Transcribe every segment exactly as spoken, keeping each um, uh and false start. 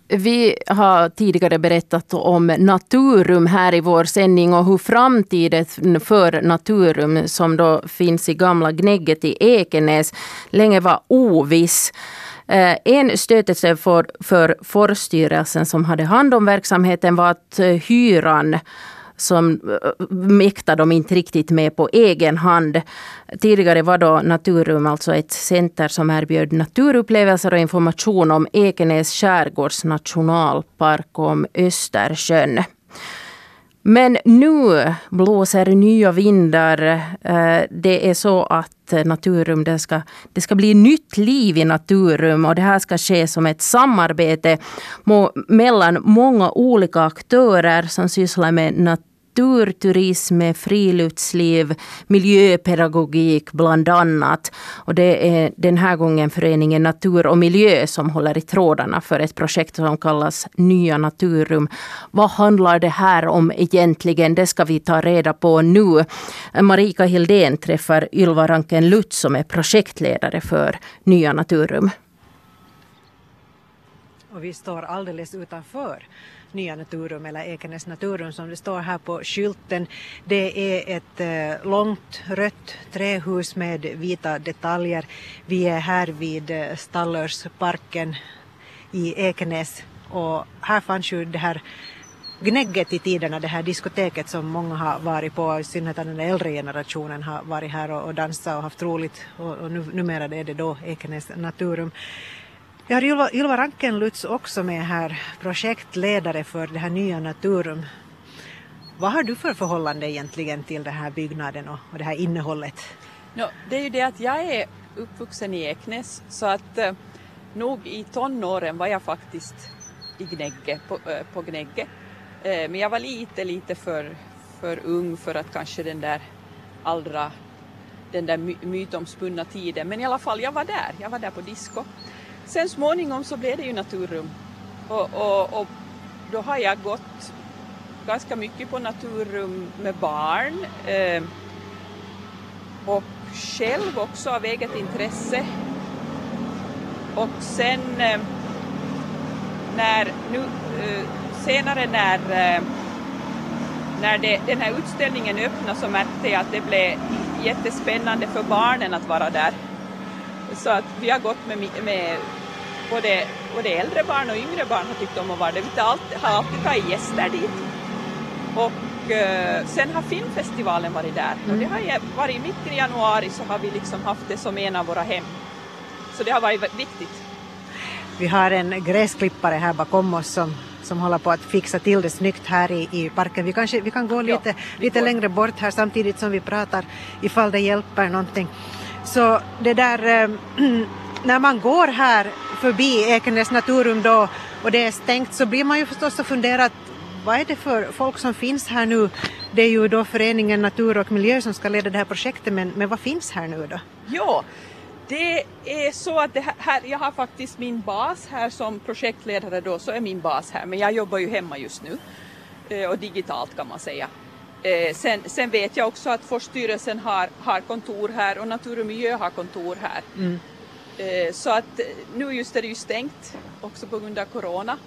Vi har tidigare berättat om Naturum här i vår sändning och hur framtiden för Naturum som då finns i gamla Gnägget i Ekenäs länge var oviss. En stötelse för, för Forststyrelsen som hade hand om verksamheten var att hyran som mäktade de inte riktigt med på egen hand. Tidigare var då Naturum alltså ett center som erbjöd naturupplevelser och information om Ekenäs skärgårds nationalpark och om Östersjön. Men nu blåser nya vindar. Det är så att Naturum, det ska, det ska bli nytt liv i Naturum och det här ska ske som ett samarbete mellan många olika aktörer som sysslar med naturturism, friluftsliv, miljöpedagogik bland annat. Och det är den här gången föreningen Natur och miljö som håller i trådarna för ett projekt som kallas Nya Naturum. Vad handlar det här om egentligen? Det ska vi ta reda på nu. Marika Hildén träffar Ylva Ranken Lutz som är projektledare för Nya Naturum. Och vi står alldeles utanför Nya Naturum eller Ekenäs Naturum som det står här på skylten. Det är ett eh, långt rött trähus med vita detaljer. Vi är här vid eh, Stallörsparken i Ekenäs och här fanns ju det här Gnägget i tiderna, det här diskoteket som många har varit på, i synnerhet den äldre generationen har varit här och, och dansat och haft roligt och, och nu, numera är det då Ekenäs Naturum. Jag har Ylva, Ylva Ranken Lutz också med här, projektledare för det här Nya Naturum. Vad har du för förhållande egentligen till den här byggnaden och, och det här innehållet? No, det är ju det att jag är uppvuxen i Ekenäs så att eh, nog i tonåren var jag faktiskt i Gnägge, på, eh, på Gnägge. Eh, men jag var lite, lite för, för ung för att kanske den där allra, den där my, mytomspunna tiden. Men i alla fall, jag var där, jag var där på disco. Sen småningom så blev det ju Naturum och, och, och då har jag gått ganska mycket på Naturum med barn eh, och själv också av eget intresse. Och sen eh, när nu, eh, senare när, eh, när det, den här utställningen öppnade så märkte jag att det blev jättespännande för barnen att vara där. Så att vi har gått med, med både, både äldre barn och yngre barn har tyckt om att vara där. Vi har alltid, har alltid tagit gäster dit. Och eh, sen har filmfestivalen varit där. Mm. Och det har varit mitt i januari så har vi liksom haft det som en av våra hem. Så det har varit viktigt. Vi har en gräsklippare här bakom oss som, som håller på att fixa till det snyggt här i, i parken. Vi, kanske, vi kan gå lite, ja, lite längre bort här samtidigt som vi pratar ifall det hjälper någonting. Så det där, äh, när man går här förbi Ekenäs Naturum då och det är stängt så blir man ju förstås att fundera vad är det för folk som finns här nu? Det är ju då föreningen Natur och miljö som ska leda det här projektet men, men vad finns här nu då? Ja, det är så att det här, jag har faktiskt min bas här som projektledare då så är min bas här men jag jobbar ju hemma just nu och digitalt kan man säga. Sen, sen vet jag också att Forststyrelsen har, har kontor här och Natur och miljö har kontor här. Mm. Så att nu just är det ju stängt också på grund av corona.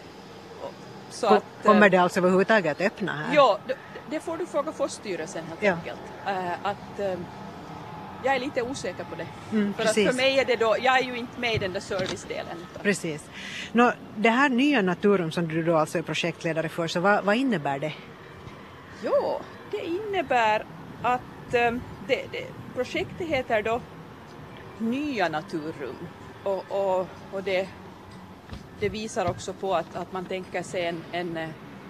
Så Kom, att, kommer det alltså överhuvudtaget att öppna här? Ja, det, det får du fråga Forststyrelsen helt ja. enkelt. Att, jag är lite osäker på det. Mm, för att för mig är det då, jag är ju inte med i den där servicedelen. Utan. Precis. Nå, det här Nya Naturum som du då alltså är projektledare för, så vad, vad innebär det? Jo, det innebär att um, det, det, projektet heter då Nya Naturum och, och, och det, det visar också på att, att man tänker sig en, en,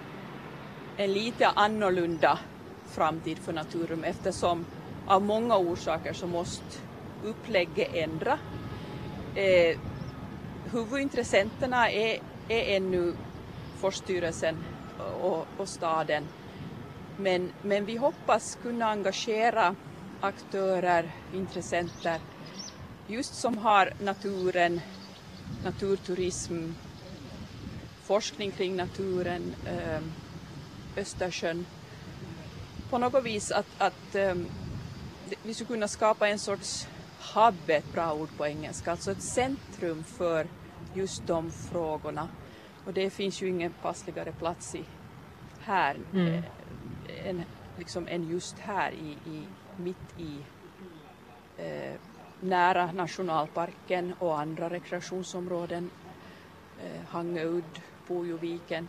en lite annorlunda framtid för Naturum eftersom av många orsaker så måste upplägget ändra. Eh, huvudintressenterna är, är ännu Forststyrelsen och, och staden. Men, men vi hoppas kunna engagera aktörer, intressenter just som har naturen, naturturism, forskning kring naturen, eh, Östersjön. På något vis att, att eh, vi skulle kunna skapa en sorts hub, ett bra ord på engelska, alltså ett centrum för just de frågorna. Och det finns ju ingen passligare plats i här mm. eh, än, liksom, än just här i, i, mitt i eh, nära nationalparken och andra rekreationsområden. Eh, Hangöudd, Pujoviken.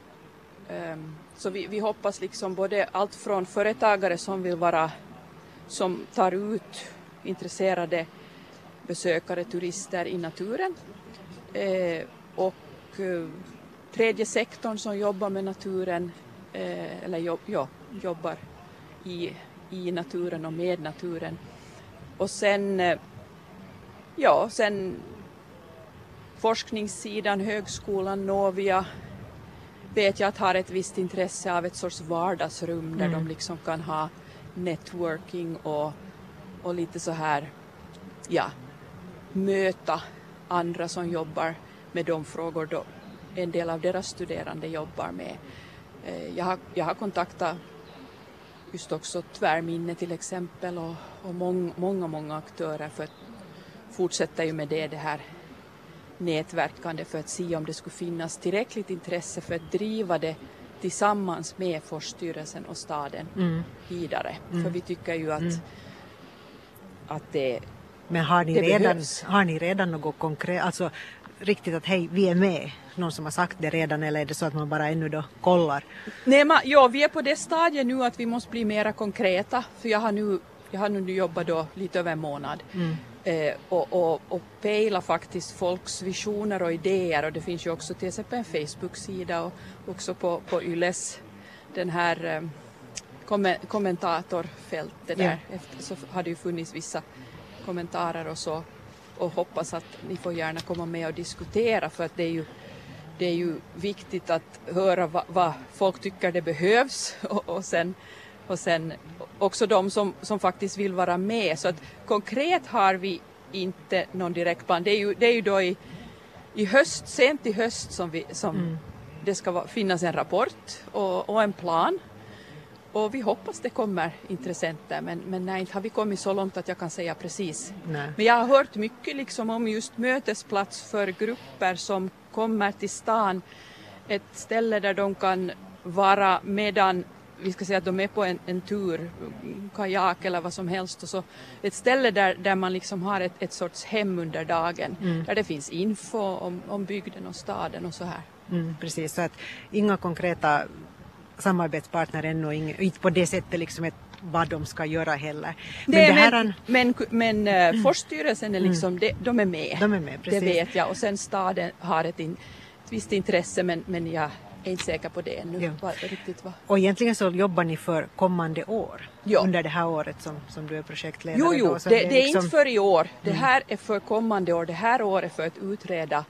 Um, så vi, vi hoppas liksom både allt från företagare som vill vara, som tar ut intresserade besökare, turister i naturen eh, och eh, tredje sektorn som jobbar med naturen eh, eller jobb, ja, jobbar i, i naturen och med naturen. Och sen, eh, ja, sen forskningssidan, högskolan, Novia vet jag att har ett visst intresse av ett sorts vardagsrum där mm. de liksom kan ha networking och, och lite så här, ja, möta andra som jobbar med de frågor då en del av deras studerande jobbar med. Jag har, jag har kontaktat just också Tvärminne till exempel och, och mång, många, många aktörer för att fortsätta ju med det, det här nätverkande för att se om det skulle finnas tillräckligt intresse för att driva det tillsammans med Forststyrelsen och staden mm. vidare. Mm. För vi tycker ju att, mm. att det Men har ni, det redan, behövs. har ni redan något konkret, alltså riktigt att hej, vi är med, någon som har sagt det redan, eller är det så att man bara ännu då kollar? Nej, man, ja, vi är på det stadiet nu att vi måste bli mera konkreta, för jag har nu, jag har nu jobbat då lite över en månad. Mm. Eh, och, och, och pejla faktiskt folks visioner och idéer, och det finns ju också till exempel en Facebook-sida och också på, på Yles den här eh, kom- kommentatorfältet där, yeah. Efter, så har det ju funnits vissa kommentarer och så, och hoppas att ni får gärna komma med och diskutera, för att det är ju, det är ju viktigt att höra vad, vad folk tycker det behövs och, och sen Och sen också de som, som faktiskt vill vara med. Så att konkret har vi inte någon direkt plan. Det är ju, det är ju då i, i höst, sent i höst som, vi, som mm. det ska vara, finnas en rapport och, och en plan. Och vi hoppas det kommer intressenter. Men, men nej, inte har vi kommit så långt att jag kan säga precis. Nej. Men jag har hört mycket liksom om just mötesplats för grupper som kommer till stan. Ett ställe där de kan vara medan vi ska säga att de är på en, en tur, kajak eller vad som helst. Och så ett ställe där, där man liksom har ett, ett sorts hem under dagen. Mm. Där det finns info om, om bygden och staden och så här. Mm, precis, så att inga konkreta samarbetspartner ännu, inte på det sättet liksom ett, vad de ska göra heller. Men, det, det här men, men, men mm. Forststyrelsen är liksom, mm. de, de är med. De är med, precis. Det vet jag. Och sen staden har ett, in, ett visst intresse, men, men jag är inte säker på det ännu. Ja. Var, riktigt, var. Och egentligen så jobbar ni för kommande år. Ja. Under det här året som, som du är projektledare. Jo, jo. Då, det, det, är det är liksom... inte för i år. Det Mm. här är för kommande år. Det här året för att utreda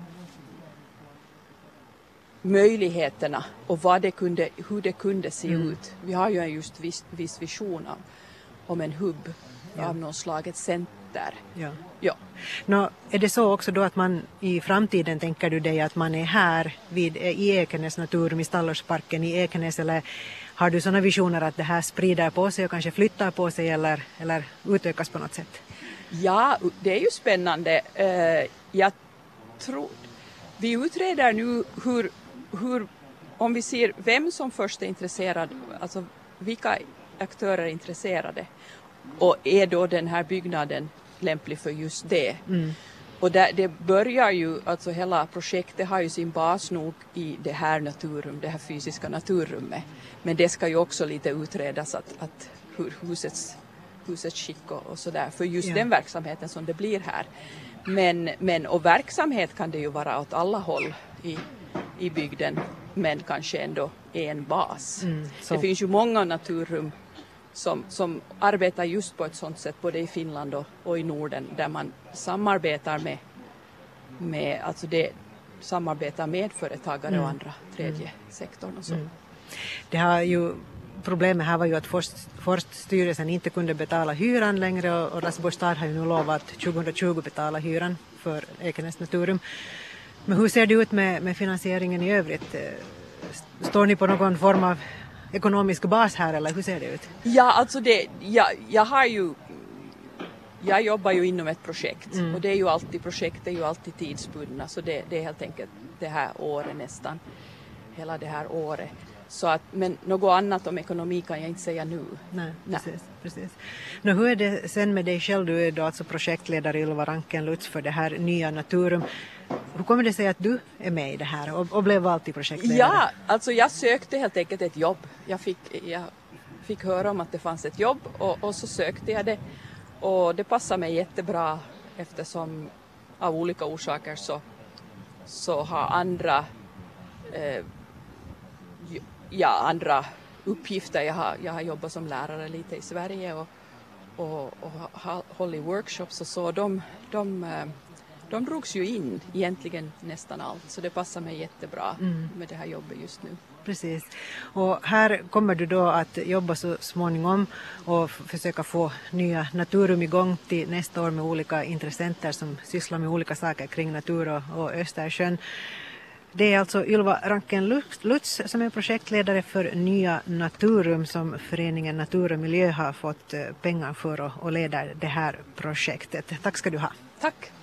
möjligheterna och vad det kunde, hur det kunde se mm. ut. Vi har ju en just viss, viss vision av, om en hubb ja. av någon slag, ett center. Ja. Ja. Nå, är det så också då att man i framtiden tänker du dig att man är här vid, i Ekenäs naturum i Stallorsparken i Ekenäs, eller har du sådana visioner att det här sprider på sig och kanske flyttar på sig eller, eller utökas på något sätt? Ja, det är ju spännande. Jag tror, vi utreder nu hur, hur, om vi ser vem som först är intresserad, alltså vilka aktörer är intresserade, och är då den här byggnaden lämplig för just det. Mm. Och där, det börjar ju, alltså hela projektet har ju sin bas nog i det här naturum, det här fysiska naturrummet. Men det ska ju också lite utredas att, att hur husets, husets skick och, och sådär, för just ja. den verksamheten som det blir här. Men, men, och verksamhet kan det ju vara åt alla håll i, i bygden, men kanske ändå är en bas. Mm, det finns ju många naturrum Som, som arbetar just på ett sånt sätt både i Finland och, och i Norden, där man samarbetar med, med alltså det, samarbetar med företagare mm. och andra tredje mm. sektorn och så. Mm. Det har ju, problemet här var ju att Forst, Forststyrelsen inte kunde betala hyran längre, och, och Raseborgs stad har ju nu lovat tjugohundratjugo betala hyran för Ekenäs naturum. Men hur ser det ut med, med finansieringen i övrigt? Står ni på någon form av ekonomisk bas här, eller hur ser det ut? Ja, alltså det, jag, jag har ju jag jobbar ju inom ett projekt Mm. och det är ju alltid projekt, det är ju alltid tidsbundna, så det, det är helt enkelt det här året nästan, hela det här året. Så att, men något annat om ekonomi kan jag inte säga nu. Nej, Nej. precis. precis. Nu, hur är det sen med dig själv? Du är då alltså projektledare Ylva Ranken-Lutz för det här nya Naturum. Hur kommer det sig att du är med i det här och, och blev alltid projektledare? Ja, alltså jag sökte helt enkelt ett jobb. Jag fick, jag fick höra om att det fanns ett jobb och, och så sökte jag det. Och det passade mig jättebra eftersom av olika orsaker så, så har andra, eh, ja, andra uppgifter. Jag har, jag har jobbat som lärare lite i Sverige och, och, och har hållit workshops och så. De, de, eh, de drogs ju in egentligen nästan allt, så det passar mig jättebra Mm. med det här jobbet just nu. Precis. Och här kommer du då att jobba så småningom och f- försöka få nya Naturum igång till nästa år med olika intressenter som sysslar med olika saker kring natur och, och Östersjön. Det är alltså Ylva Ranken-Lutz som är projektledare för nya Naturum som föreningen Natur och miljö har fått eh, pengar för och, och leder det här projektet. Tack ska du ha. Tack!